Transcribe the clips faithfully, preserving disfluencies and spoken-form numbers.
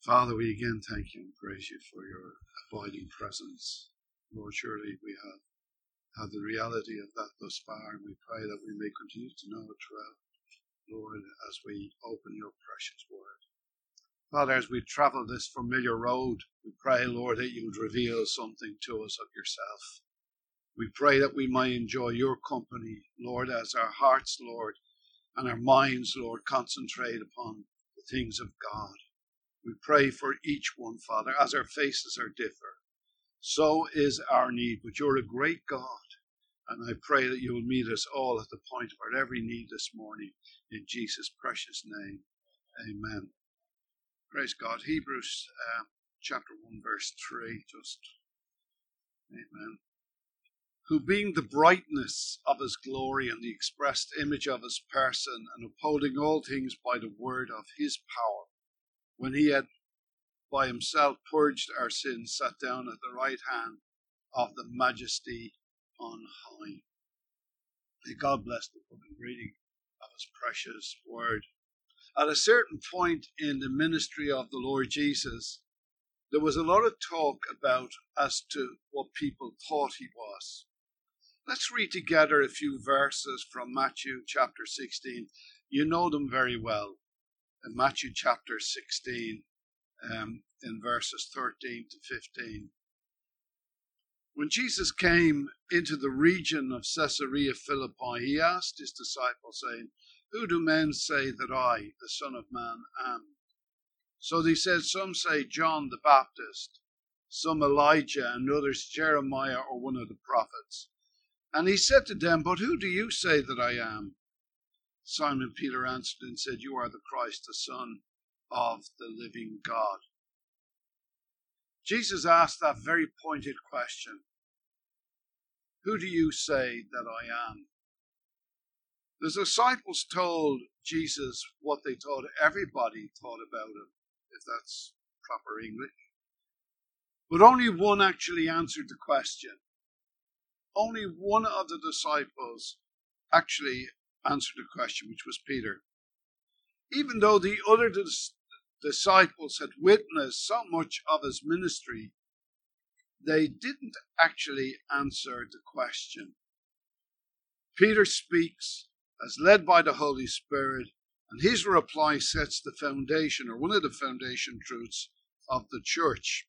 Father, we again thank you and praise you for your abiding presence. Lord, surely we have had the reality of that thus far, and we pray that we may continue to know it throughout, Lord, as we open your precious word. Father, as we travel this familiar road, we pray, Lord, that you would reveal something to us of yourself. We pray that we might enjoy your company, Lord, as our hearts, Lord, and our minds, Lord, concentrate upon the things of God. We pray for each one, Father, as our faces are different. So is our need, but you're a great God. And I pray that you will meet us all at the point of our every need this morning. In Jesus' precious name, amen. Praise God. Hebrews uh, chapter one, verse three, just, amen. Who being the brightness of his glory and the expressed image of his person, and upholding all things by the word of his power, when he had by himself purged our sins, sat down at the right hand of the majesty on high. May God bless the public reading of his precious word. At a certain point in the ministry of the Lord Jesus, there was a lot of talk about as to what people thought he was. Let's read together a few verses from Matthew chapter sixteen. You know them very well. In Matthew chapter sixteen, um, in verses thirteen to fifteen. When Jesus came into the region of Caesarea Philippi, he asked his disciples, saying, Who do men say that I, the Son of Man, am? So they said, Some say John the Baptist, some Elijah, and others Jeremiah or one of the prophets. And he said to them, But who do you say that I am? Simon Peter answered and said, You are the Christ, the Son of the living God. Jesus asked that very pointed question. Who do you say that I am? The disciples told Jesus what they thought everybody thought about him, if that's proper English. But only one actually answered the question. Only one of the disciples actually answered the question, which was Peter. Even though the other dis- disciples had witnessed so much of his ministry, they didn't actually answer the question. Peter speaks as led by the Holy Spirit, and his reply sets the foundation, or one of the foundation truths of the church.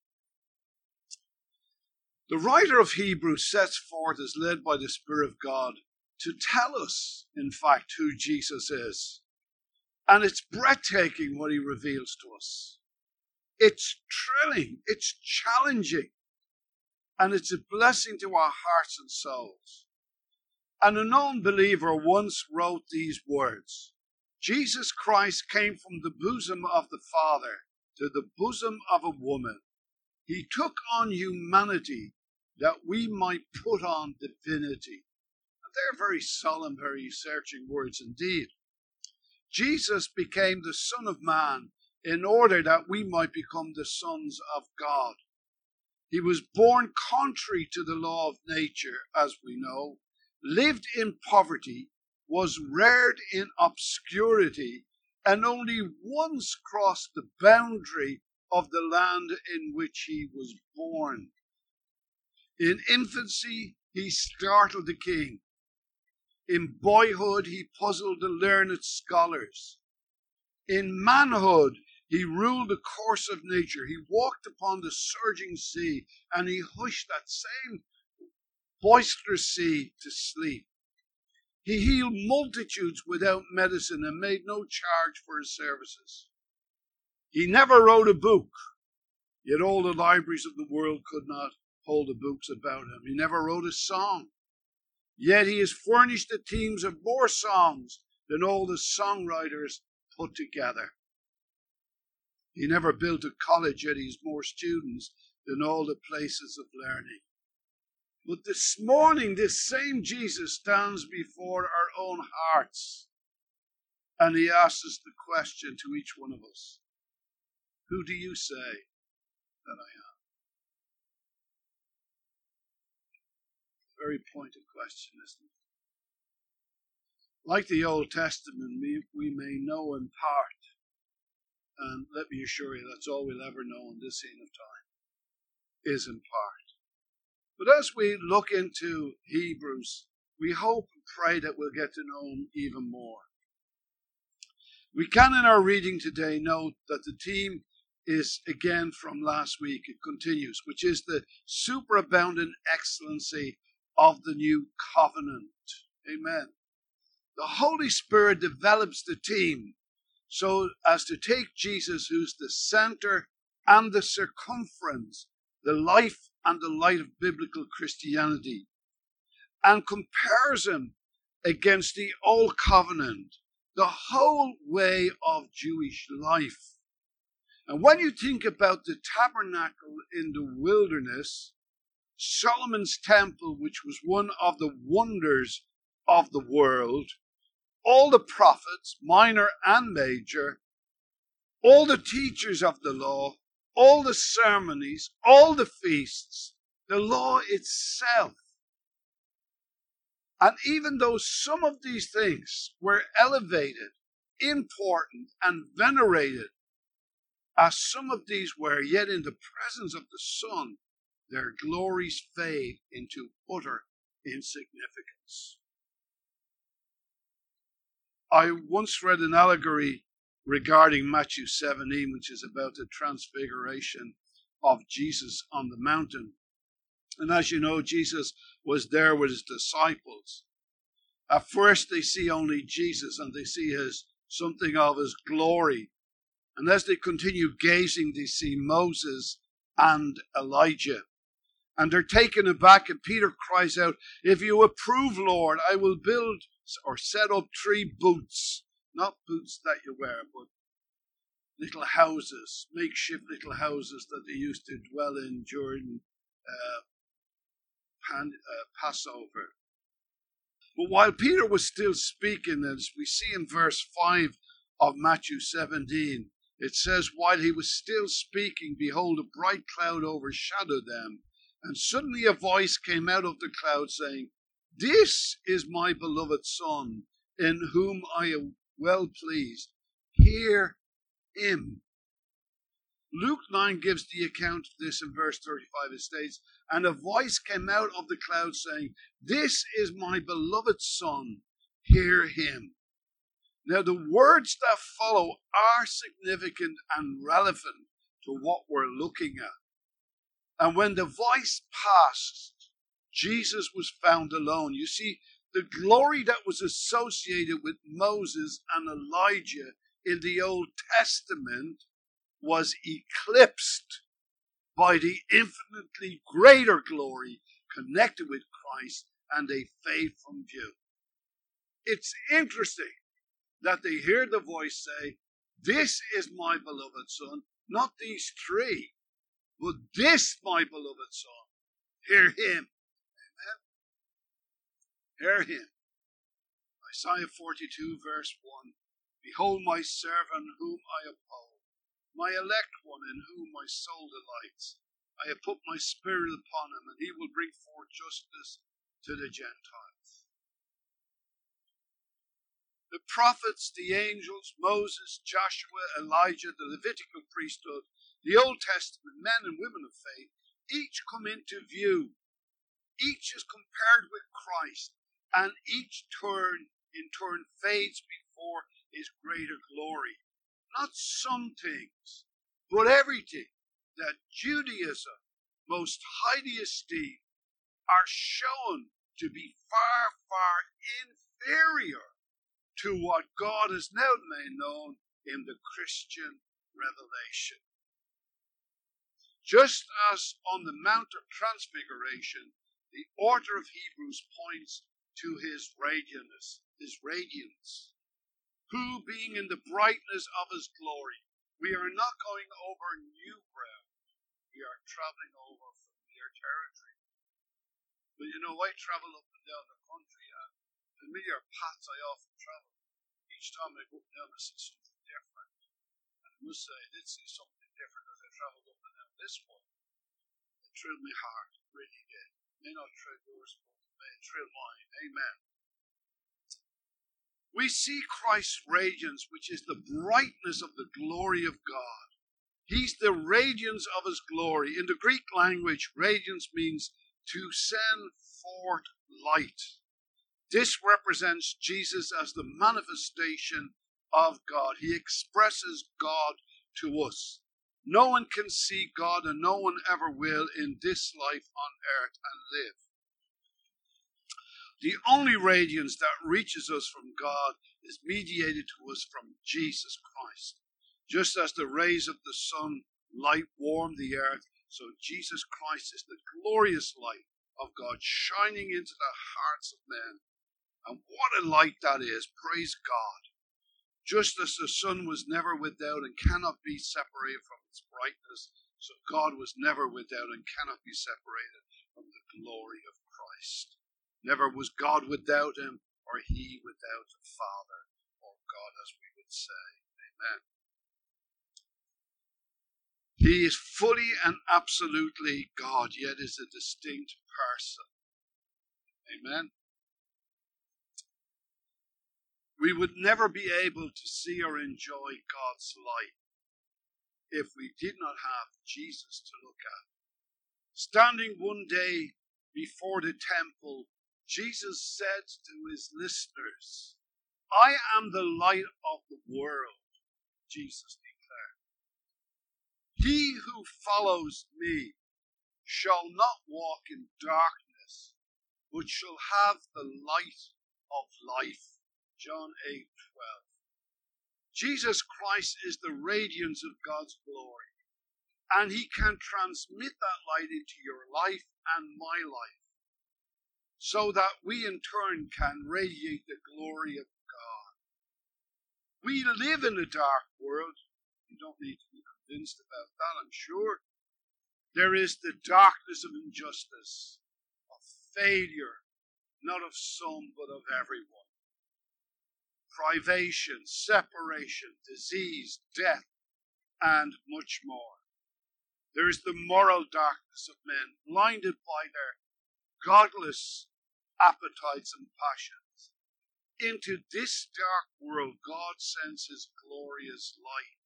The writer of Hebrews sets forth as led by the Spirit of God to tell us, in fact, who Jesus is. And it's breathtaking what he reveals to us. It's thrilling, it's challenging, and it's a blessing to our hearts and souls. An unknown believer once wrote these words, Jesus Christ came from the bosom of the Father to the bosom of a woman. He took on humanity that we might put on divinity. And they're very solemn, very searching words indeed. Jesus became the Son of Man in order that we might become the sons of God. He was born contrary to the law of nature, as we know, lived in poverty, was reared in obscurity, and only once crossed the boundary of the land in which he was born. In infancy, he startled the king. In boyhood, he puzzled the learned scholars. In manhood, he ruled the course of nature. He walked upon the surging sea, and he hushed that same boisterous sea to sleep. He healed multitudes without medicine and made no charge for his services. He never wrote a book, yet all the libraries of the world could not hold the books about him. He never wrote a song, yet he has furnished the themes of more songs than all the songwriters put together. He never built a college, yet he has more students than all the places of learning. But this morning, this same Jesus stands before our own hearts, and he asks us the question to each one of us, who do you say that I am? Very pointed question, isn't it? Like the Old Testament, we, we may know in part, And let me assure you, that's all we'll ever know in this scene of time, is in part. But as we look into Hebrews, we hope and pray that we'll get to know him even more. We can, in our reading today, note that the theme is again from last week. It continues, which is the superabundant excellency of the new covenant. Amen. The Holy Spirit develops the theme so as to take Jesus, who's the center and the circumference, the life and the light of biblical Christianity, and compares him against the old covenant, the whole way of Jewish life. And when you think about the tabernacle in the wilderness, Solomon's temple, which was one of the wonders of the world, all the prophets, minor and major, all the teachers of the law, all the ceremonies, all the feasts, the law itself. And even though some of these things were elevated, important, and venerated, as some of these were, yet in the presence of the Son, their glories fade into utter insignificance. I once read an allegory regarding Matthew seventeen, which is about the transfiguration of Jesus on the mountain. And as you know, Jesus was there with his disciples. At first they see only Jesus and they see his something of his glory. And as they continue gazing, they see Moses and Elijah. And they're taken aback, and Peter cries out, "If you approve, Lord, I will build or set up three booths." Not booths that you wear, but little houses, makeshift little houses that they used to dwell in during uh, pan, uh, Passover. But while Peter was still speaking, as we see in verse five of Matthew seventeen, it says, "While he was still speaking, behold, a bright cloud overshadowed them. And suddenly a voice came out of the cloud saying, 'This is my beloved Son, in whom I am well pleased. Hear him.'" Luke nine gives the account of this in verse thirty-five. It states, "And a voice came out of the cloud saying, 'This is my beloved Son, hear him.'" Now the words that follow are significant and relevant to what we're looking at. And when the voice passed, Jesus was found alone. You see, the glory that was associated with Moses and Elijah in the Old Testament was eclipsed by the infinitely greater glory connected with Christ, and they fade from view. It's interesting that they hear the voice say, "This is my beloved Son," not these three, but this my beloved Son. Hear him. Amen. Hear him. Isaiah forty-two verse one. "Behold my servant whom I uphold, my elect one in whom my soul delights. I have put my spirit upon him, and he will bring forth justice to the Gentiles." The prophets, the angels, Moses, Joshua, Elijah, the Levitical priesthood, the Old Testament, men and women of faith, each come into view. Each is compared with Christ, and each turn in turn fades before his greater glory. Not some things, but everything that Judaism most highly esteemed are shown to be far, far inferior to what God has now made known in the Christian revelation. Just as on the Mount of Transfiguration, the author of Hebrews points to his radiance, his radiance, who being in the brightness of his glory, we are not going over new ground, we are traveling over familiar territory. But you know, I travel up and down the country, and familiar paths I often travel. Each time I go up and down, I see something different. And I must say, I did see something different as I travelled up and down this one. It thrilled my heart, it really did. It may not thrill yours, but it may thrill mine. Amen. We see Christ's radiance, which is the brightness of the glory of God. He's the radiance of his glory. In the Greek language, radiance means to send forth light. This represents Jesus as the manifestation of God. He expresses God to us. No one can see God, and no one ever will in this life on earth and live. The only radiance that reaches us from God is mediated to us from Jesus Christ. Just as the rays of the sun light warm the earth, so Jesus Christ is the glorious light of God shining into the hearts of men. And what a light that is, praise God. Just as the sun was never without and cannot be separated from its brightness, so God was never without and cannot be separated from the glory of Christ. Never was God without him, or he without the Father, or God, as we would say. Amen. He is fully and absolutely God, yet is a distinct person. Amen. We would never be able to see or enjoy God's light if we did not have Jesus to look at. Standing one day before the temple, Jesus said to his listeners, "I am the light of the world," Jesus declared. "He who follows me shall not walk in darkness, but shall have the light of life." John eight twelve. Jesus Christ is the radiance of God's glory, and he can transmit that light into your life and my life, so that we in turn can radiate the glory of God. We live in a dark world. You don't need to be convinced about that, I'm sure. There is the darkness of injustice, of failure, not of some, but of everyone. Privation, separation, disease, death, and much more. There is the moral darkness of men, blinded by their godless appetites and passions. Into this dark world, God sends his glorious light.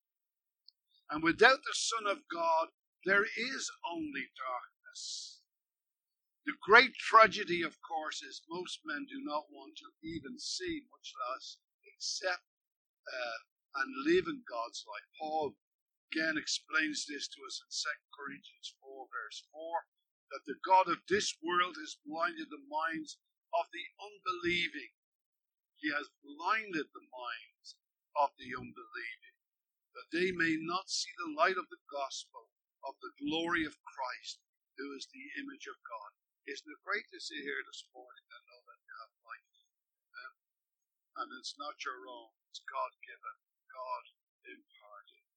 And without the Son of God, there is only darkness. The great tragedy, of course, is most men do not want to even see, much less accept uh, and live in God's light. Paul again explains this to us in Second Corinthians four, verse four, that the God of this world has blinded the minds of the unbelieving. He has blinded the minds of the unbelieving, that they may not see the light of the gospel of the glory of Christ, who is the image of God. Isn't it great to see here this morning and know that you have life? Amen. And it's not your own, it's God-given, God-imparted.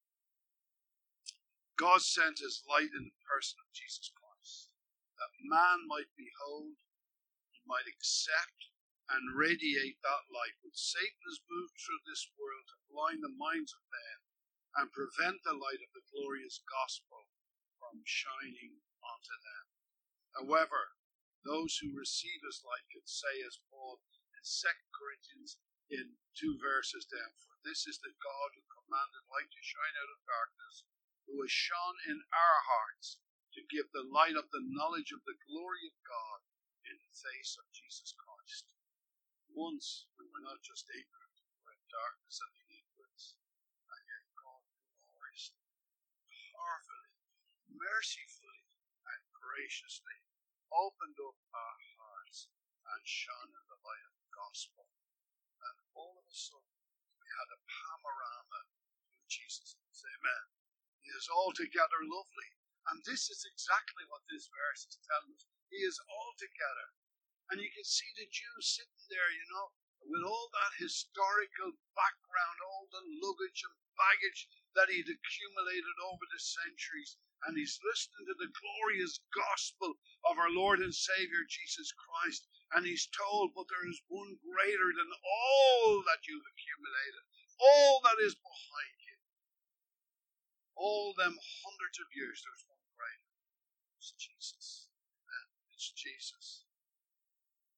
God sent his light in the person of Jesus Christ, that man might behold, he might accept, and radiate that light. But Satan has moved through this world to blind the minds of men and prevent the light of the glorious gospel from shining onto them. However, those who receive his light can say, as Paul in Second Corinthians in two verses down, "For this is the God who commanded light to shine out of darkness, who has shone in our hearts to give the light of the knowledge of the glory of God in the face of Jesus Christ." Once we were not just ignorant, we were in darkness and in ignorance, and yet God gloriously, powerfully, mercifully, and graciously opened up our hearts and shone in the light of the gospel. And all of a sudden, we had a panorama of Jesus. Amen. He is altogether lovely. And this is exactly what this verse is telling us. He is altogether. And you can see the Jews sitting there, you know, with all that historical background, all the luggage and baggage that he'd accumulated over the centuries. And he's listening to the glorious gospel of our Lord and Savior Jesus Christ. And he's told, but there is one greater than all that you've accumulated, all that is behind you. All them hundreds of years, there's one greater. It's Jesus. Amen. It's Jesus.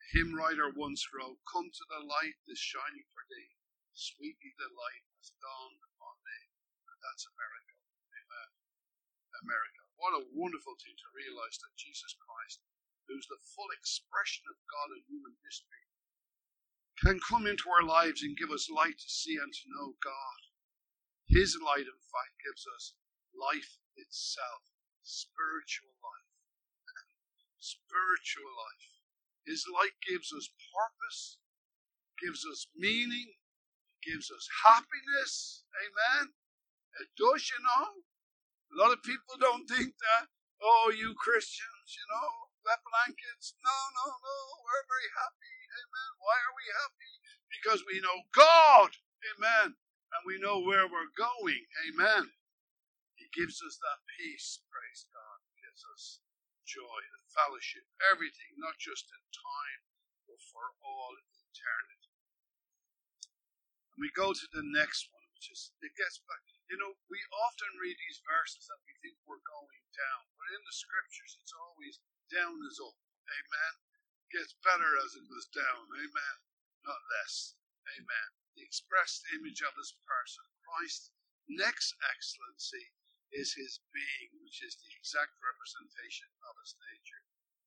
hymn writer once wrote, "Come to the light that's shining for thee. Sweetly the light has dawned upon thee." And that's a miracle. Amen. A miracle. What a wonderful thing to realize that Jesus Christ, who's the full expression of God in human history, can come into our lives and give us light to see and to know God. His light, in fact, gives us life itself, spiritual life. Spiritual life. His light gives us purpose, gives us meaning, gives us happiness. Amen. It does, you know. A lot of people don't think that, oh, you Christians, you know, wet blankets. No, no, no. We're very happy. Amen. Why are we happy? Because we know God. Amen. And we know where we're going. Amen. He gives us that peace. Praise God. He gives us joy, the fellowship, everything, not just in time, but for all eternity. And we go to the next one, which is, it gets back, you know, we often read these verses and we think we're going down, but in the scriptures it's always down is up. Amen. It gets better as it goes down. Amen. Not less. Amen. The expressed image of his person, Christ's next excellency is his being, which is the exact representation of his nature.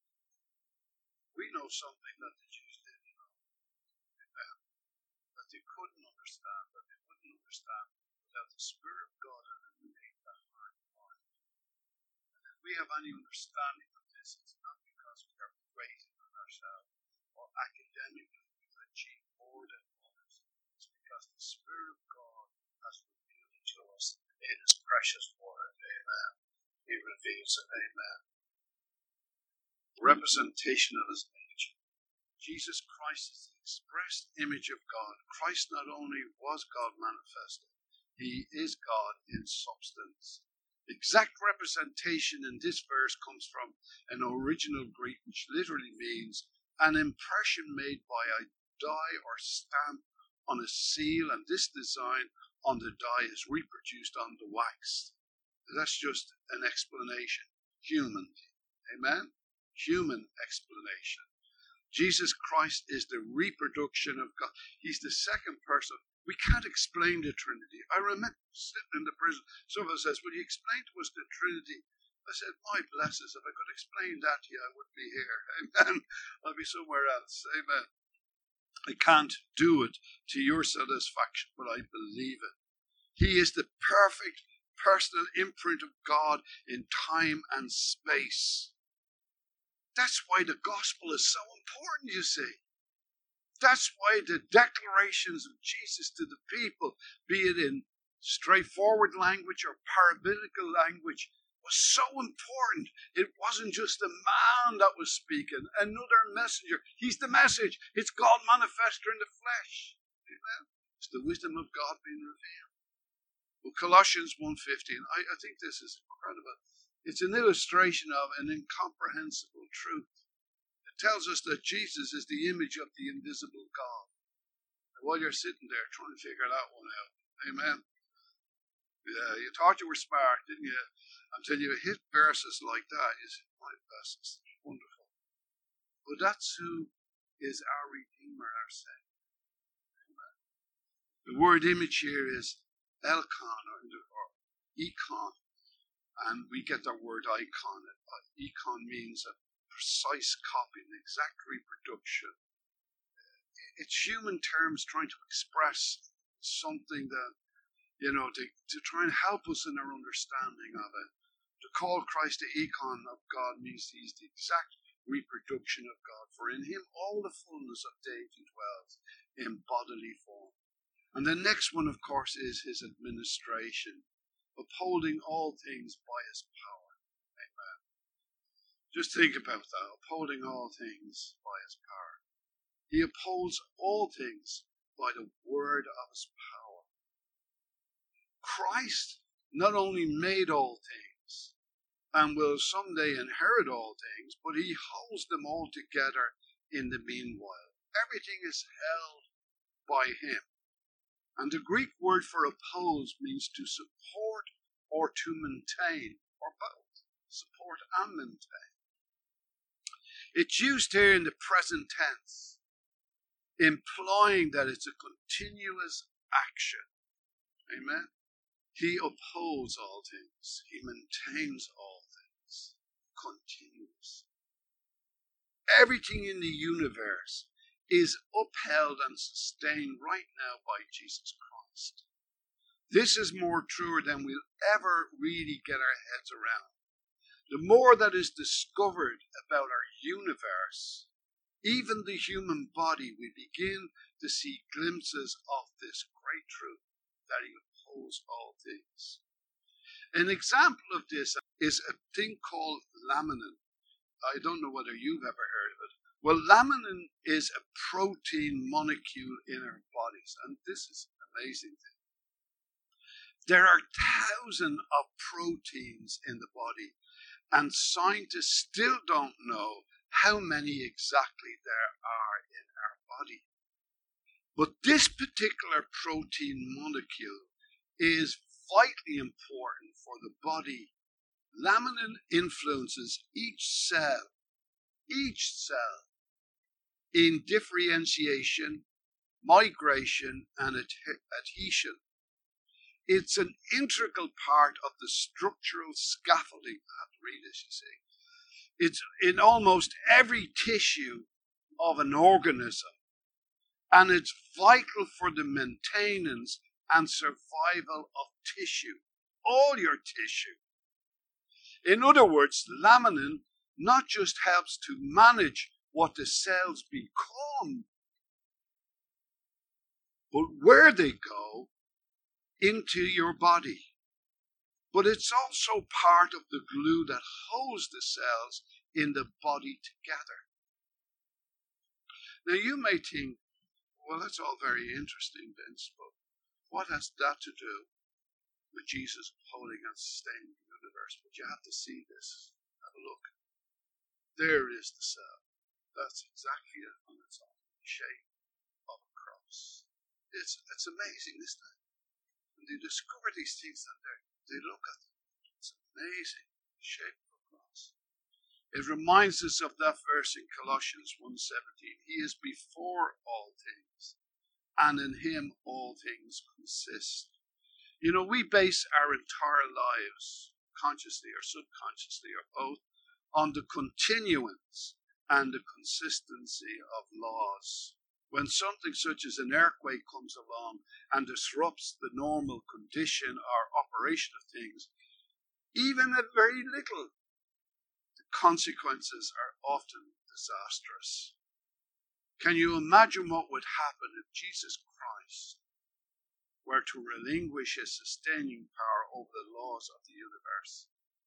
We know something that the Jews didn't know. Amen. That they couldn't understand, that they wouldn't understand without the Spirit of God illuminating that heart and mind. And if we have any understanding of this, it's not because we are great in ourselves or academically we've achieved more than others. It's because the Spirit of God has revealed it to us in his precious word. Amen. He reveals it. Amen. Representation of his nature. Jesus Christ is the expressed image of God. Christ not only was God manifested, he is God in substance. The exact representation in this verse comes from an original Greek which literally means an impression made by a die or stamp on a seal, and this design on the die is reproduced on the wax. That's just an explanation. Human. Amen? Human explanation. Jesus Christ is the reproduction of God. He's the second person. We can't explain the Trinity. I remember sitting in the prison. Someone says, "Will you explain to us the Trinity?" I said, "My blessings, if I could explain that to you, I wouldn't be here." Amen. I'd be somewhere else. Amen. I can't do it to your satisfaction, but I believe it. He is the perfect personal imprint of God in time and space. That's why the gospel is so important, you see. That's why the declarations of Jesus to the people, be it in straightforward language or parabolical language, was so important. It wasn't just a man that was speaking, another messenger. He's the message. It's God manifested in the flesh. Amen. It's the wisdom of God being revealed. Well, Colossians one fifteen, I, I think this is incredible. It's an illustration of an incomprehensible truth. It tells us that Jesus is the image of the invisible God. And while you're sitting there trying to figure that one out, amen. Yeah, you thought you were smart, didn't you? Until you hit verses like that, you say, "My blessings, wonderful." But that's who is our Redeemer, our Savior. Amen. The word image here is elkon or, or icon, and we get the word icon. Icon means a precise copy, an exact reproduction. It's human terms trying to express something that, you know, to, to try and help us in our understanding of it. To call Christ the icon of God means he's the exact reproduction of God, for in him all the fullness of deity dwells in bodily form. And the next one, of course, is his administration, upholding all things by his power. Amen. Just think about that, upholding all things by his power. He upholds all things by the word of his power. Christ not only made all things and will someday inherit all things, but he holds them all together in the meanwhile. Everything is held by him. And the Greek word for oppose means to support or to maintain, or both, support and maintain. It's used here in the present tense, implying that it's a continuous action. Amen. He upholds all things. He maintains all things. Continuous. Everything in the universe is upheld and sustained right now by Jesus Christ. This is more truer than we'll ever really get our heads around. The more that is discovered about our universe, even the human body, we begin to see glimpses of this great truth, that he upholds all things. An example of this is a thing called laminin. I don't know whether you've ever heard of it. Well, laminin is a protein molecule in our bodies, and this is an amazing thing. There are thousands of proteins in the body, and scientists still don't know how many exactly there are in our body. But this particular protein molecule is vitally important for the body. Laminin influences each cell, each cell, in differentiation, migration, and adhe- adhesion. It's an integral part of the structural scaffolding. I have to read this, you see. It's in almost every tissue of an organism, and it's vital for the maintenance and survival of tissue, all your tissue. In other words, laminin not just helps to manage what the cells become, but where they go into your body. But it's also part of the glue that holds the cells in the body together. Now you may think, well, that's all very interesting, Vince, but what has that to do with Jesus upholding and sustaining the universe? But you have to see this. Have a look. There is the cell. That's exactly it on its own shape of a cross. It's it's amazing, isn't it? When they discover these things that they they look at them. It's amazing, the shape of a cross. It reminds us of that verse in Colossians one seventeen. He is before all things, and in him all things consist. You know, we base our entire lives, consciously or subconsciously or both, on the continuance and the consistency of laws. When something such as an earthquake comes along and disrupts the normal condition or operation of things, even at very little, the consequences are often disastrous. Can you imagine what would happen if Jesus Christ were to relinquish his sustaining power over the laws of the universe?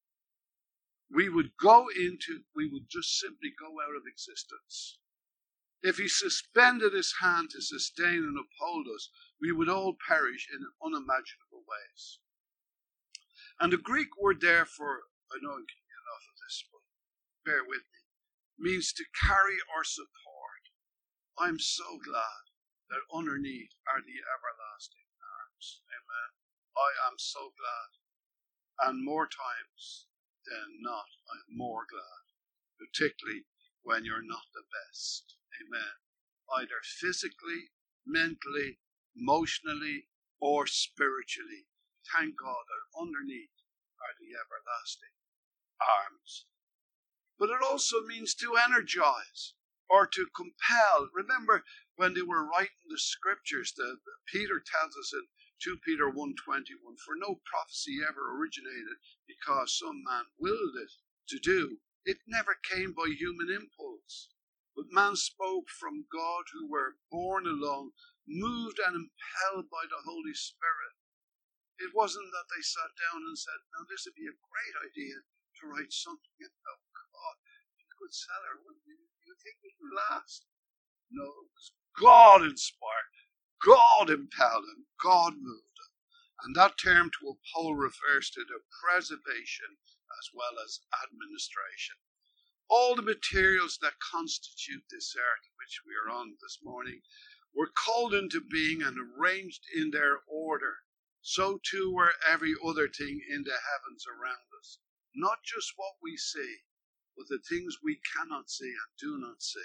We would go into, we would just simply go out of existence. If he suspended his hand to sustain and uphold us, we would all perish in unimaginable ways. And the Greek word there for, I know I'm getting enough of this, but bear with me, means to carry or support. I'm so glad that underneath are the everlasting arms. Amen. I am so glad. And more times than not, I'm more glad, particularly when you're not the best. Amen. Either physically, mentally, emotionally, or spiritually. Thank God that underneath are the everlasting arms. But it also means to energize or to compel. Remember when they were writing the scriptures, the, the Peter tells us in two Peter one twenty-one, for no prophecy ever originated because some man willed it to do. It never came by human impulse. But man spoke from God, who were borne along, moved and impelled by the Holy Spirit. It wasn't that they sat down and said, now this would be a great idea to write something about God. You could sell her, wouldn't you? You think it would last? No, it was God inspired. God impelled him. God moved him. And that term to uphold refers to the preservation as well as administration. All the materials that constitute this earth which we are on this morning were called into being and arranged in their order. So too were every other thing in the heavens around us. Not just what we see, but the things we cannot see and do not see.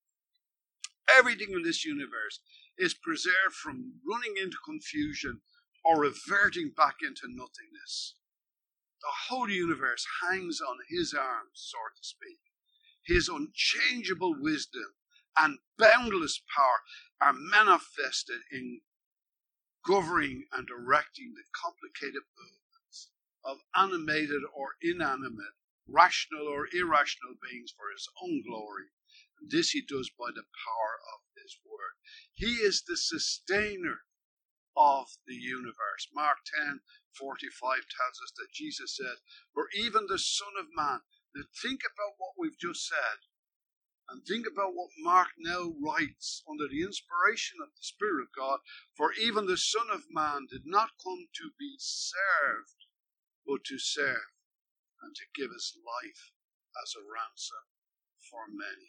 Everything in this universe is preserved from running into confusion or reverting back into nothingness. The whole universe hangs on his arms, so to speak. His unchangeable wisdom and boundless power are manifested in governing and directing the complicated movements of animated or inanimate, rational or irrational beings for his own glory. And this he does by the power of his word. He is the sustainer of the universe. Mark ten forty-five tells us that Jesus said, for even the Son of Man. Now think about what we've just said. And think about what Mark now writes under the inspiration of the Spirit of God. For even the Son of Man did not come to be served, but to serve, and to give his life as a ransom for many.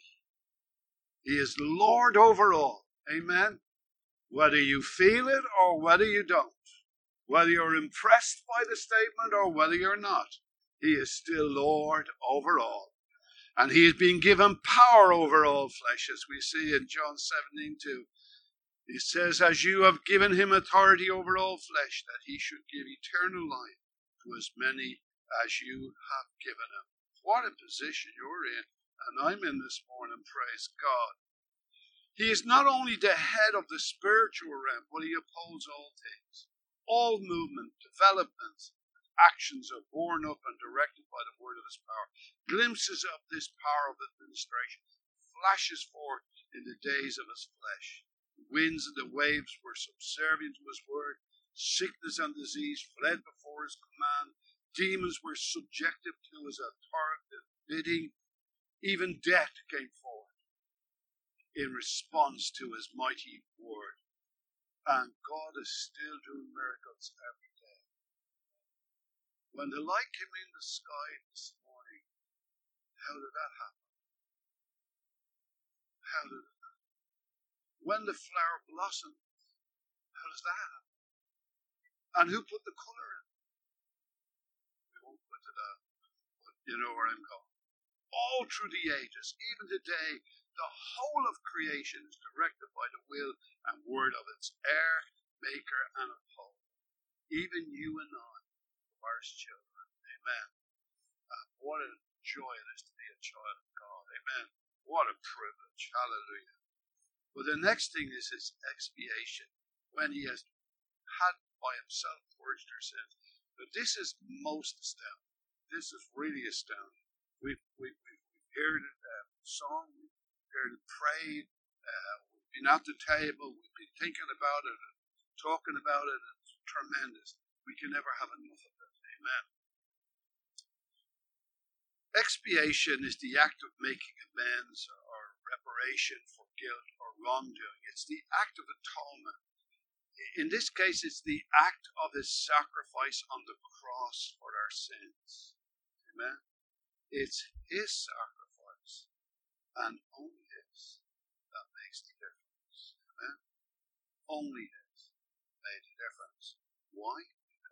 He is Lord over all. Amen. Whether you feel it or whether you don't. Whether you're impressed by the statement or whether you're not. He is still Lord over all. And he has been given power over all flesh, as we see in John seventeen two. He says, as you have given him authority over all flesh, that he should give eternal life to as many as you have given him. What a position you're in, and I'm in this morning, praise God. He is not only the head of the spiritual realm, but he upholds all things. All movement, developments, actions are borne up and directed by the word of his power. Glimpses of this power of administration flashes forth in the days of his flesh. The winds and the waves were subservient to his word. Sickness and disease fled before his command. Demons were subjected to his authoritative bidding. Even death came forth in response to his mighty word. And God is still doing miracles every day. When the light came in the sky this morning, how did that happen? How did it happen? When the flower blossomed, how does that happen? And who put the colour in? We won't go into that, but you know where I'm going. All through the ages, even today, the whole of creation is directed by the will and word of its heir, maker, and upholder. Even you and I. His children. Amen. Uh, what a joy it is to be a child of God. Amen. What a privilege. Hallelujah. But the next thing is his expiation. When he has had by himself purged our sins. But this is most astounding. This is really astounding. We've, we've, we've heard it uh, sung, we've heard it prayed, uh, we've been at the table, we've been thinking about it and talking about it. It's tremendous. We can never have enough of it. Amen. Expiation is the act of making amends or reparation for guilt or wrongdoing. It's the act of atonement. In this case, it's the act of his sacrifice on the cross for our sins. Amen. It's his sacrifice and only his that makes the difference. Amen. Only his made the difference. Why?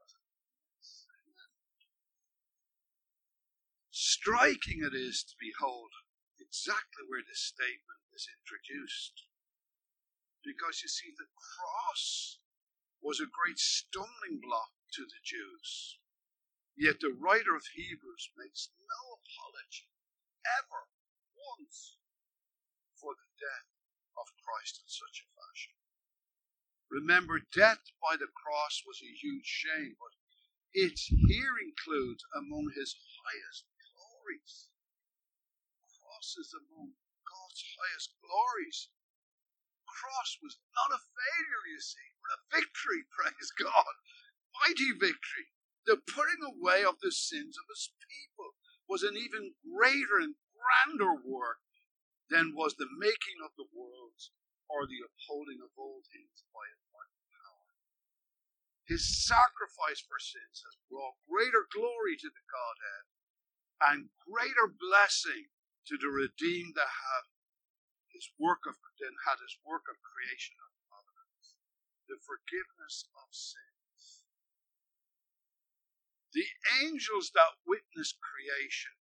Striking it is to behold exactly where this statement is introduced. Because you see, the cross was a great stumbling block to the Jews. Yet the writer of Hebrews makes no apology, ever, once, for the death of Christ in such a fashion. Remember, death by the cross was a huge shame, but it here includes among his highest glories. The cross is among God's highest glories. The cross was not a failure, you see, but a victory, praise God. Mighty victory. The putting away of the sins of his people was an even greater and grander work than was the making of the worlds or the upholding of all things by his mighty power. His sacrifice for sins has brought greater glory to the Godhead and greater blessing to the redeemed that have his work of than had his work of creation of providence, the forgiveness of sins. The angels that witnessed creation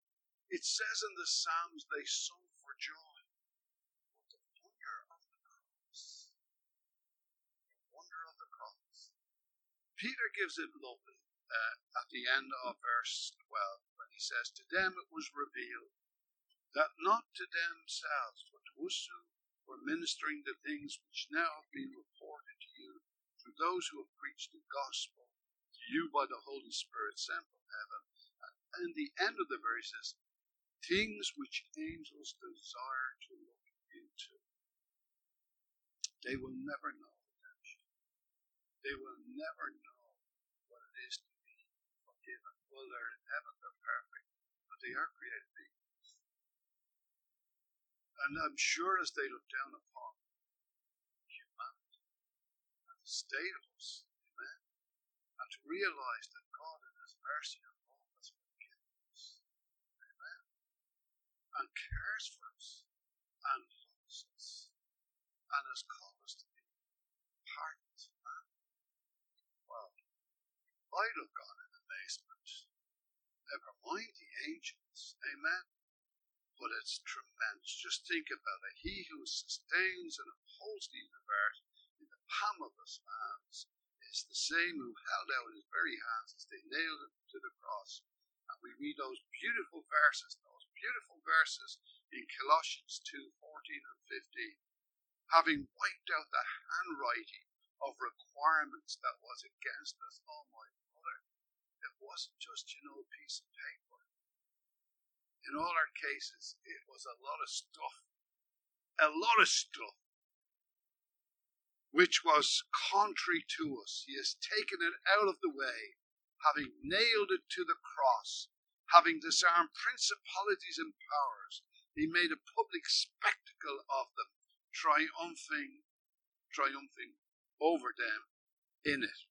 It says in the Psalms they sung for joy. But the wonder of the cross. The wonder of the cross. Peter gives it lovely uh, at the end of verse twelve when he says, to them it was revealed that not to themselves, but to us who were ministering the things which now have been reported to you through those who have preached the gospel to you by the Holy Spirit sent from heaven. And the end of the verse is, things which angels desire to look into. They will never know redemption. They will never know what it is to be forgiven. Well, they're in heaven, they're perfect, but they are created beings. And I'm sure as they look down upon humanity and the state of us, amen, and to realize that God in His mercy and love has forgiven us, amen, and cares for us, and loves us, and has called us to be part of His family. Well, I look on in amazement. Never mind the angels, amen. But it's tremendous. Just think about it. He who sustains and upholds the universe in the palm of His hands is the same who held out His very hands as they nailed Him to the cross. And we read those beautiful verses, those beautiful verses in Colossians two, fourteen and fifteen. Having wiped out the handwriting of requirements that was against us. Oh my brother, it wasn't just, you know, a piece of paper. In all our cases, it was a lot of stuff, a lot of stuff, which was contrary to us. He has taken it out of the way, having nailed it to the cross, having disarmed principalities and powers. He made a public spectacle of them, triumphing, triumphing over them in it.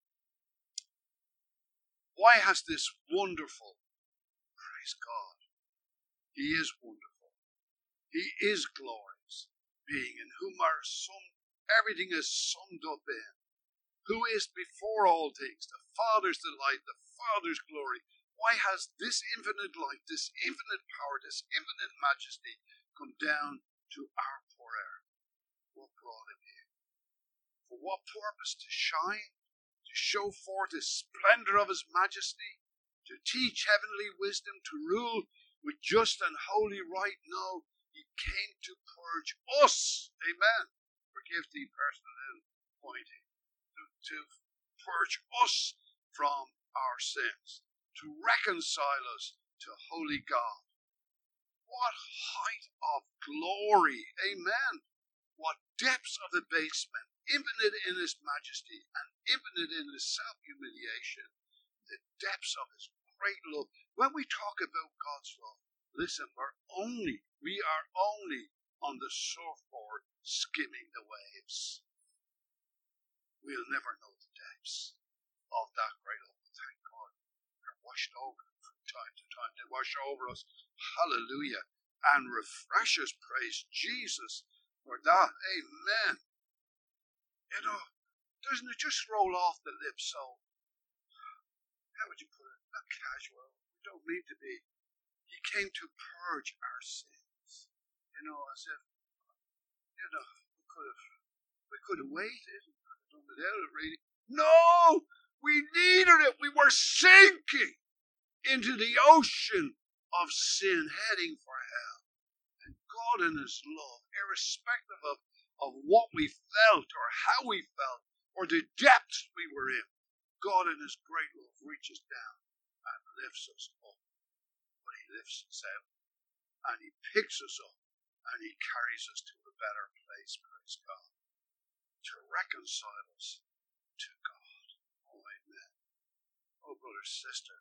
Why has this wonderful, praise God, He is wonderful, He is glorious being, in whom are sum, everything is summed up in, who is before all things, the Father's delight, the Father's glory. Why has this infinite light, this infinite power, this infinite majesty come down to our poor air? What brought Him here? For what purpose? To shine? To show forth the splendor of His majesty? To teach heavenly wisdom? To rule with just and holy right? No, He came to purge us. Amen. Forgive the personal pointing. To, to purge us from our sins. To reconcile us to holy God. What height of glory. Amen. What depths of abasement. Infinite in His majesty and infinite in His self-humiliation. The depths of His great love. When we talk about God's love, listen, we're only, we are only on the surfboard skimming the waves. We'll never know the depths of that great love. Thank God. They're washed over from time to time. They wash over us. Hallelujah. And refresh us. Praise Jesus for that. Amen. You know, doesn't it just roll off the lips so, how would you put it, not casual. We don't mean to be. He came to purge our sins. You know, as if, you know, we could have, we could have waited, we could have done without it really. No! We needed it. We were sinking into the ocean of sin, heading for hell. And God in His love, irrespective of, of what we felt or how we felt or the depths we were in, God in His great love reaches down and lifts us up. But He lifts us out and He picks us up and He carries us to a better place, praise God, to reconcile us to God. Oh, amen. Oh, brother, sister.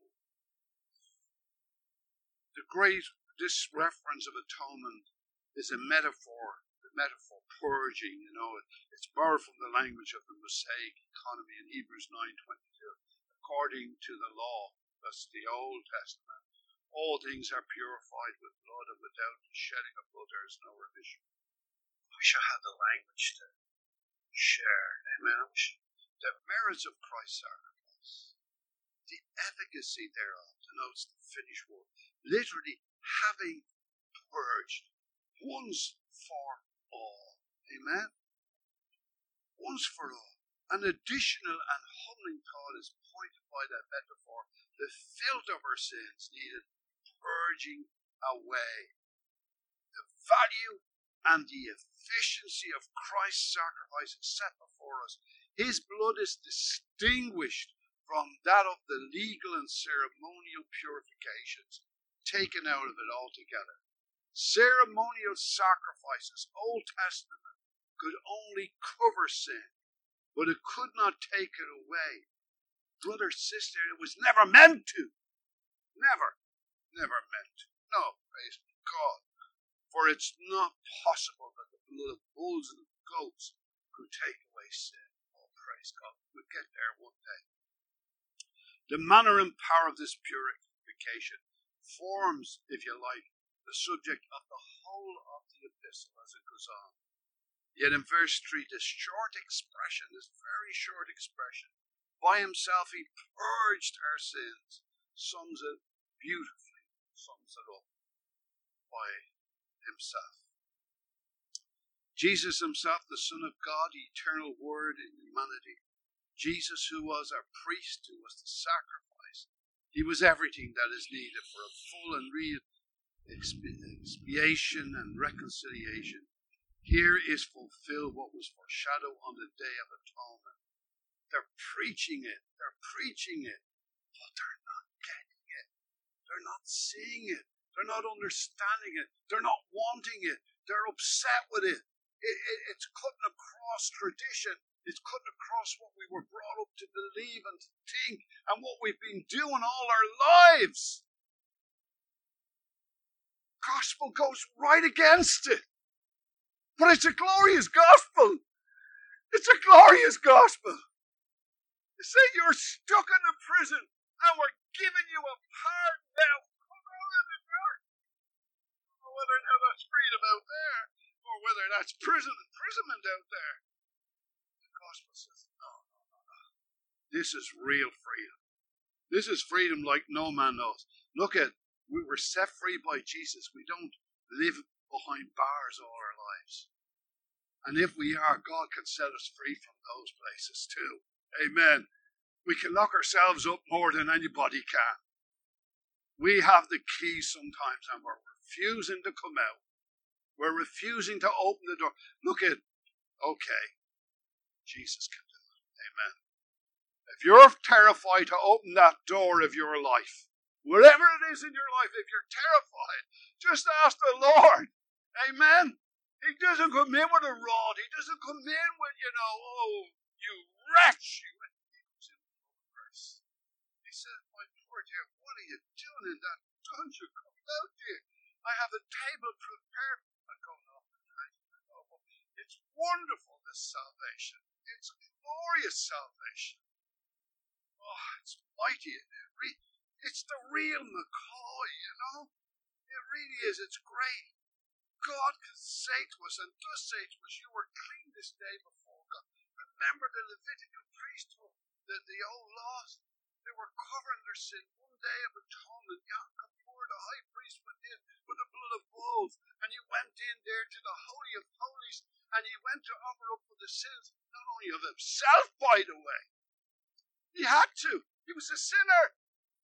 The great, this reference of atonement is a metaphor, the metaphor purging, you know, it's borrowed from the language of the Mosaic economy in Hebrews nine twenty-two. According to the law, that's the Old Testament, all things are purified with blood, and without the shedding of blood there is no remission. I wish I had the language to share, amen. I wish the merits of Christ's sacrifice. the efficacy thereof denotes the finished work. Literally, having purged once for all. Amen? Once for all. An additional and humbling thought is pointed by that metaphor. The filth of our sins needed purging away. The value and the efficiency of Christ's sacrifice is set before us. His blood is distinguished from that of the legal and ceremonial purifications taken out of it altogether. Ceremonial sacrifices, Old Testament, could only cover sin, but it could not take it away. Brother, sister, it was never meant to. Never, never meant to. No, praise God. For it's not possible that the blood of bulls and goats could take away sin. Oh, praise God. We'll get there one day. The manner and power of this purification forms, if you like, the subject of the whole of the epistle as it goes on. Yet in verse three, this short expression, this very short expression, by himself he purged our sins, sums it beautifully, sums it up by himself. Jesus himself, the Son of God, the eternal Word in humanity. Jesus, who was our priest, who was the sacrifice. He was everything that is needed for a full and real expiation and reconciliation. Here is fulfilled what was foreshadowed on the Day of Atonement. They're preaching it, they're preaching it, but they're not getting it. They're not seeing it. They're not understanding it. They're not wanting it. They're upset with it. it, it it's cutting across tradition. It's cutting across what we were brought up to believe and to think and what we've been doing all our lives. Gospel goes right against it. But it's a glorious gospel. It's a glorious gospel. You say you're stuck in a prison and we're giving you a pardon now. Come out of the dark. I don't know whether now that's freedom out there or whether that's prison imprisonment out there. The gospel says, no, no, no, no. This is real freedom. This is freedom like no man knows. Look at, we were set free by Jesus. We don't live behind bars all our lives. And if we are, God can set us free from those places too. Amen. We can lock ourselves up more than anybody can. We have the key sometimes and we're refusing to come out. We're refusing to open the door. Look at, okay, Jesus can do it. Amen. If you're terrified to open that door of your life, whatever it is in your life, if you're terrified, just ask the Lord. Amen. He doesn't come in with a rod. He doesn't come in with, you know, oh, you wretch. He comes in with a curse. He says, my poor dear, what are you doing in that dungeon? Come out here. I have a table prepared. I'm going off the table. It's wonderful, this salvation. It's glorious salvation. Oh, it's mighty. It's the real McCoy, you know. It really is. It's great. God can say to us and does say to us, you were clean this day before God. Remember the Levitical priesthood, the, the old laws. They were covering their sin. One day of atonement, Yom Kippur, the high priest went in with the blood of bulls, and he went in there to the Holy of Holies, and he went to offer up for the sins, not only of himself, by the way. He had to. He was a sinner.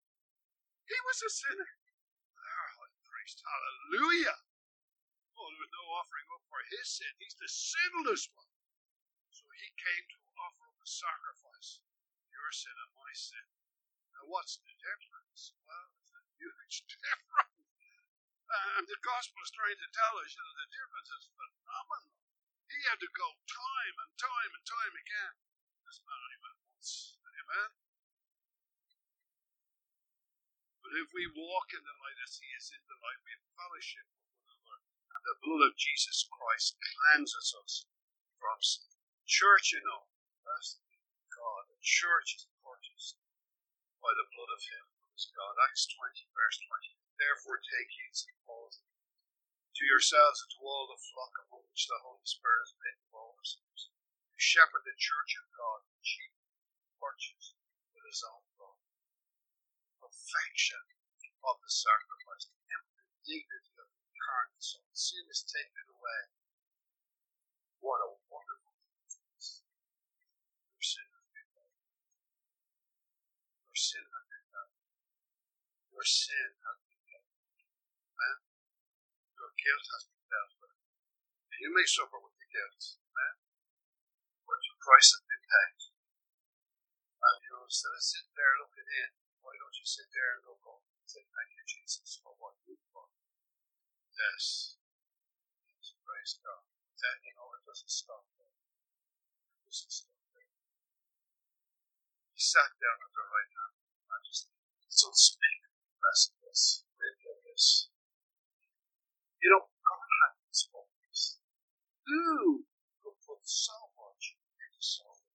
He was a sinner. Our high priest, hallelujah. Oh, there was no offering up for his sin. He's the sinless one. So he came to offer up a sacrifice. Your sin and my sin. Now what's the difference? Well, it's a huge difference. And the gospel is trying to tell us, you know, the difference is phenomenal. He had to go time and time and time again. This man only went once. Amen? But if we walk in the light as he is in the light, we have fellowship with one another. And the blood of Jesus Christ cleanses us from sin. Church, you know, that's God. The church is purchased by the blood of him who is God. Acts twenty, verse twenty. Therefore take heed, Saint Paul, to yourselves and to all the flock among which the Holy Spirit has made overseers, to shepherd the church of God, which he purchased with his own blood. perfection of the sacrifice, the infinite dignity of the incarnate Son. Sin is taken away. What a wonderful thing it is. Your sin has been paid. Your sin has been paid. Your sin has been paid. Amen? Your guilt has been dealt with. And you may suffer with the guilt. Amen? But your price has been paid. And you know, instead of sitting there looking in, why don't you sit there and look up and say, thank you, Jesus, for what you've done? Yes. Yes, praise God. Then, you know, it doesn't stop there. It doesn't stop there. He sat down at the right hand of the Majesty. It's unspeakable blessedness. Really it is. You know, God had his focus. Who could put so much into so little?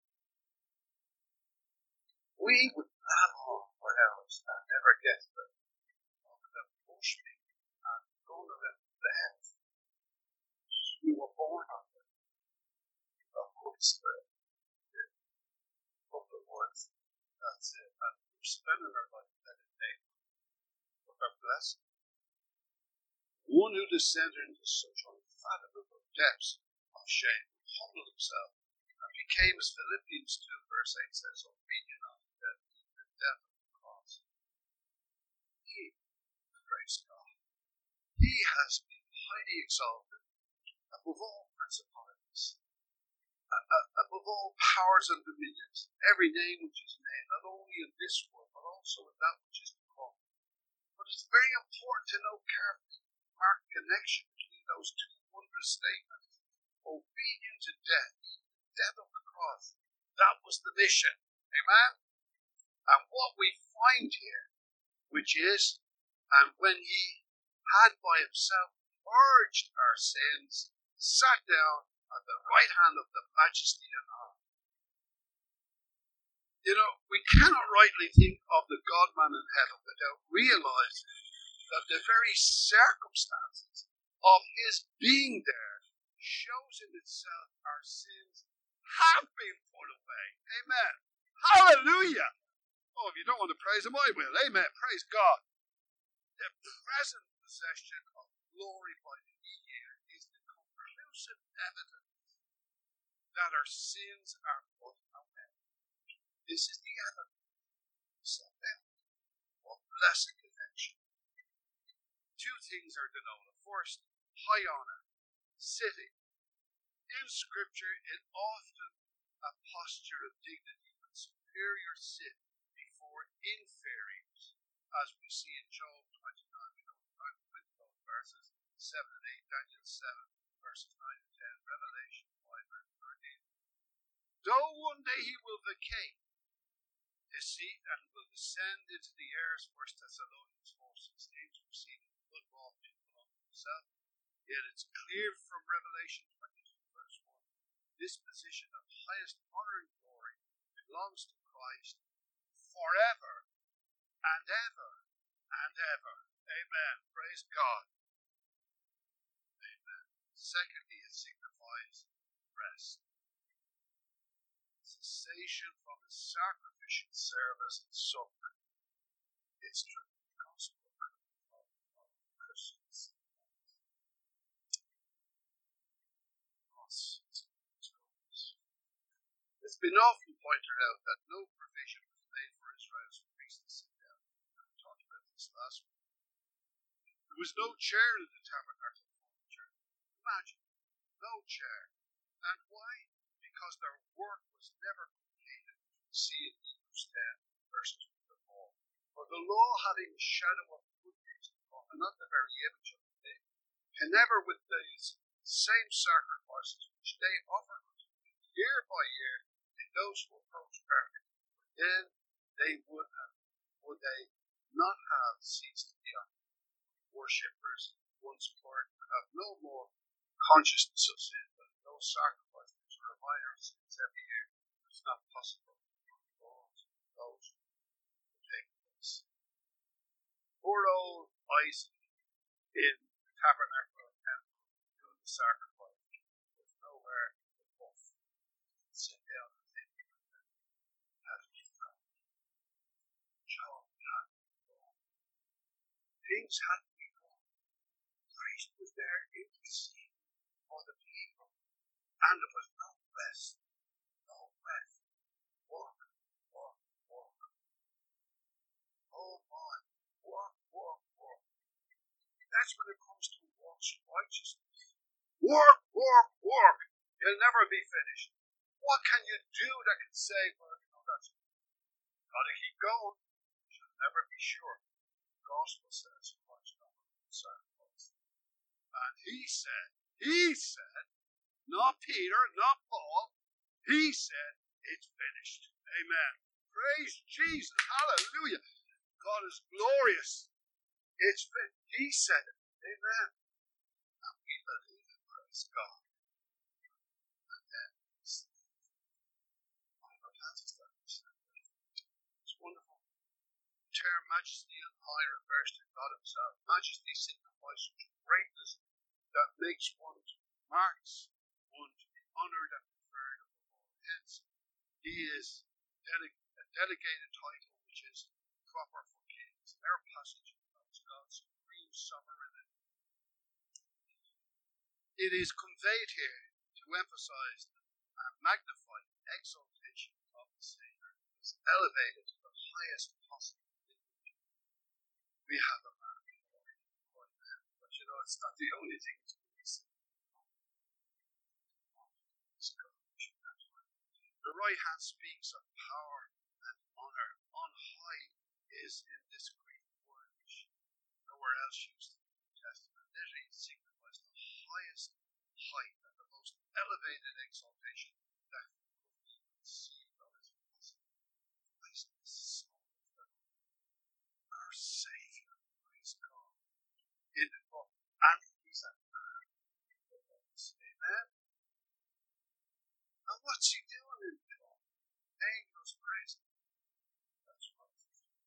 We would plan on for hours and never get to them. Over them, push me and go to them to the head. We were born on them. The Holy Spirit. A couple of words. That's it. And we're spending our life meditating. Look our blessing. One who descended into such unfathomable depths of shame, humbled himself, and became, as Philippians two verse eight says, obedient unto death, even the death of the cross. He, praise God, he has been highly exalted above all principalities, above all powers and dominions, every name which is named, not only in this world, but also in that which is to come. But it's very important to note carefully the marked connection between those two wondrous statements. Obedient to death, the death of the cross. That was the mission. Amen? And what we find here, which is, and when he had by himself purged our sins, sat down at the right hand of the Majesty and honor. You know, we cannot rightly think of the God-man in heaven without realizing that the very circumstances of his being there shows in itself our sins have been put away. Amen. Hallelujah. Oh, if you don't want to praise him, I will. Amen. Praise God. The present possession of glory by the year is the conclusive evidence that our sins are put away. This is the evidence. So then, what blessed connection. Two things are denoted. First, high honor, sitting. In Scripture, it often a posture of dignity when superiors sit before inferiors, as we see in Job twenty-nine. We don't have time to read those verses seven and eight, Daniel seven, verses nine and ten, Revelation five, verse thirteen. Though one day he will vacate his seat and will descend into the airs, First Thessalonians four sixteen, to receive the blood bought people unto himself, yet it's clear from Revelation twenty-two, verse one, this position of highest honor and glory belongs to Christ forever and ever and ever. Amen. Praise God. Amen. Secondly, it signifies rest. Cessation from the sacrificial service and suffering is true. Of, of Christians. It's been often pointed out that no provision was made for Israel's priests to sit down. We talked about this last week. There was no chair in the tabernacle furniture. Imagine, no chair. And why? Because their work was never completed. We see in Hebrews ten, verse two to four. For the law having a shadow of good things to come, and not the very image of the thing, can never with these same sacrifices which they offer unto me year by year, in those who approach perfect, then they would have, would they not have ceased to be worshippers once purged, and have no more consciousness of sin, but no sacrifice to remind our sins every year. It's not possible for those who take place. Poor old Isaac in the tabernacle of temple doing the sacrifice with nowhere to puff, sit down and think about that. Job had things had to be done. The priest was there interceding for the people. And there was no rest. No rest. Work, work, work. Oh my. Work, work, work. That's when it comes to works of righteousness. Work, work, work. You'll never be finished. What can you do that can say, well, you know, that's gotta keep going. You'll never be sure. The gospel says Christ never sacrifice. And he said, he said, not Peter, not Paul, he said, it's finished. Amen. Praise Jesus. Hallelujah. God is glorious. It's finished. He said it. Amen. And we believe it. Praise God. And then it's wonderful. The term majesty and high refers to God himself. Majesty signifies such greatness that makes one to marks one to be honoured and preferred above all. Hence, he is dele- a delegated title which is proper for kings. Our passage knows God's supreme sovereignty. It is conveyed here to emphasize and magnify the exaltation of the Saviour. It is elevated to the highest possible dignity. We have a man before him, but you know, it's not the only thing to be seen. The right hand speaks of power and honour. On high is in this Greek word which nowhere else used in the New Testament. Literally signifies the highest height and the most elevated exaltation that we could be conceived of as possible. Praise the Son of God, our Saviour, praise God. In the book, and he's a man. Amen. And what's he doing in the book? Angels praise him. That's right.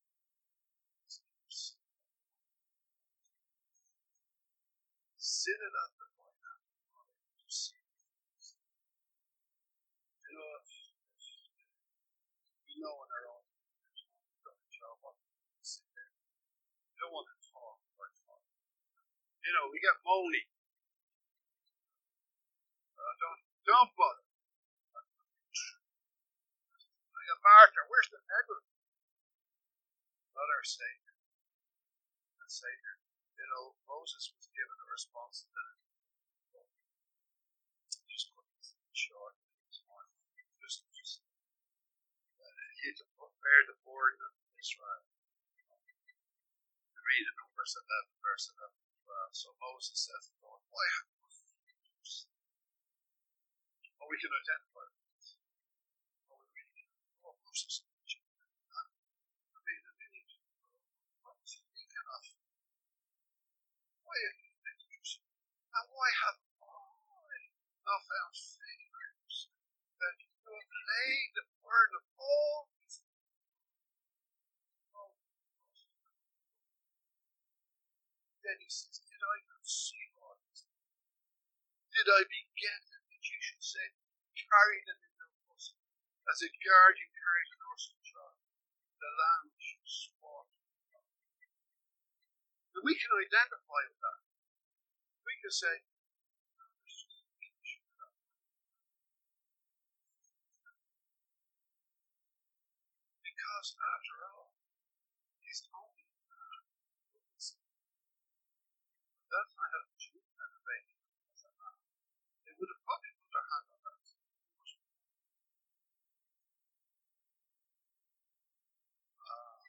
Sit it at the right hand of God to see things. You know, if, if we know in our own there's no done a job on to sit there. You don't want to talk or talk. You know, we get moany. Uh, don't don't bother. Like a Martha, where's the pedal? Not our Saviour. Our Saviour. You know, Moses was given a responsibility. Just couldn't short his heart. Just, just uh, he had to bear the burden of Israel. You read in Numbers eleven, verse eleven as well. So Moses says to God, why have you refused? Well, we can identify with this. Well, we really can. Oh, Moses. I mean, a million people. What was he thinking of? Why have you refused? And why have I not found favours that you have laid the burden of all these people? Then he says, did I conceive all these things? Did I beget them that you should say, carry them in your bosom, as a guardian carries a nursing child, the lamb should swat. And we can identify with that. We can say, no, there's just a issue with that. Because after all, he's only a man. That's not how the Jews had a baby as a man. They would have probably put their hand on that. Uh,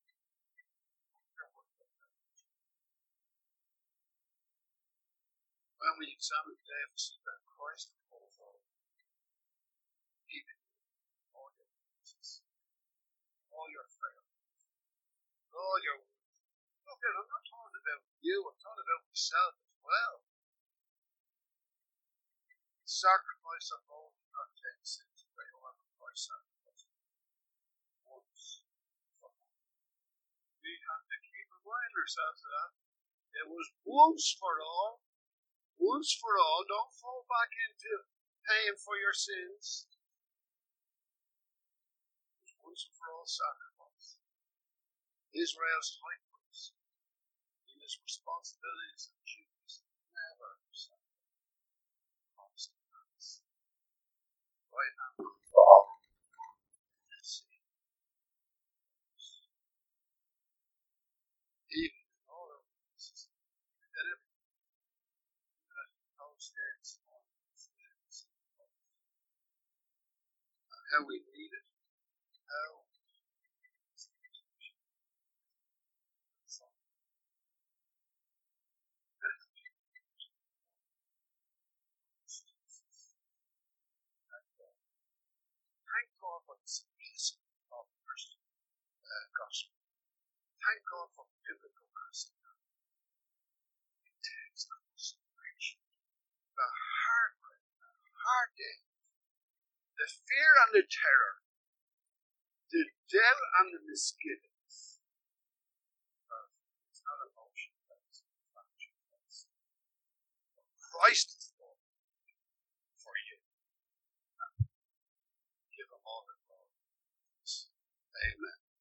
when we examine today, we see that Christ calls all, even all your weaknesses, all your frailties, all your wounds. Look, I'm not talking about you, I'm talking about myself as well. The sacrifice of all do not take sins away, however Christ sacrificed once for all. We have to keep reminding ourselves of that. It was once for all. Once for all. Don't fall back into paying for your sins. It was once and for all sacrifice. Israel's high priest, in his his responsibilities and duties never accepted. Constant hands. Right hand of God. Even in all our weaknesses, and everything that those days on how we need it, how thank God for the simplicity of the Christian uh, gospel. Thank God for biblical Christianity. It takes the frustration, the heartbreak, the heartache, the fear and the terror, the doubt and the misgivings. Uh, it's not emotion based, it's action based. Christ